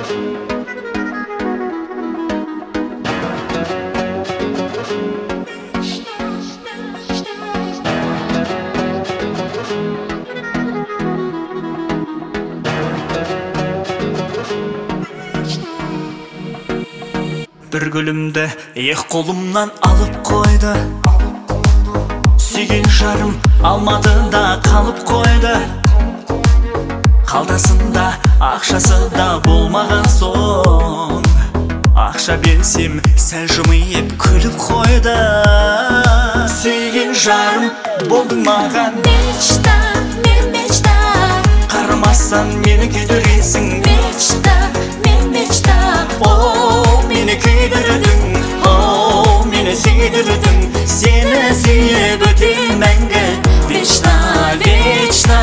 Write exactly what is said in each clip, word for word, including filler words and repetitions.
Bir gülümde eq қолымнан алып қойды. Сүйген жарым алмады да қалып қойды. Қалтасында ақшасы да болмаған соң, ақша берсем сәл жымиып күліп қойды. Сүйген жарым болдың маған мечта, мен мечта, қарамастан мені күйдіресің. мечта, мен мечта, О, мені күйдірдің, о, мені сүйдірдің. Сені сүйіп өтем мәңгі, вечно, вечно.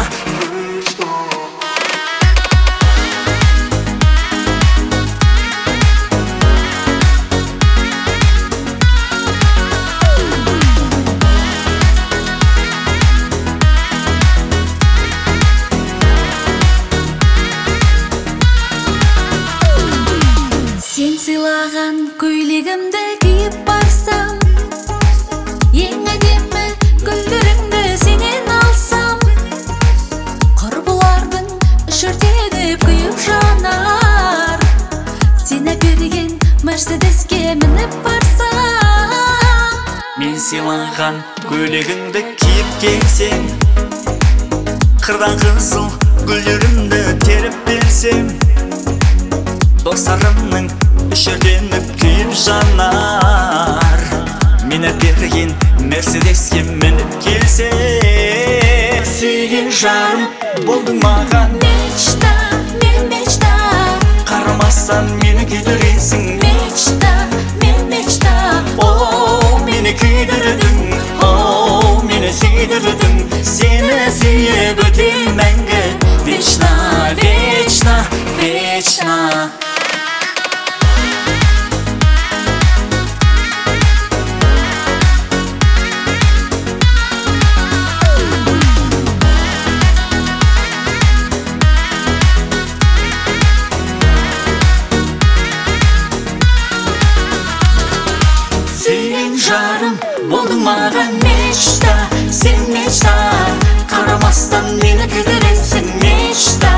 Сен сыйлаған көйлегімді киіп барсам, ең әдемі гүлдеріңді сенен алсам, құрбылардың үшіртеді күйіп жанар. Сен әперген Мерседеске мініп барсам, Мен сыйлаған көйлегіңді киіп келсем, қырдан қызыл гүлдерімді теріп берсем, достарымның үшіртеніп күйіп жанар. Мен әперген Мерседеске мініп келсе, сүйген жарым болдың маған мечта, мен мечта, қарамастан мені күйдіресің. мечта, мен мечта, О, мені күйдірдің, о, мені сүйдірдің. Сені сүйіп өтем мәңгі, вечно, вечно, вечно. Сүйген жарым болдың маған мечта, сен мечта, қарамастан мені күйдіресің. Мечта,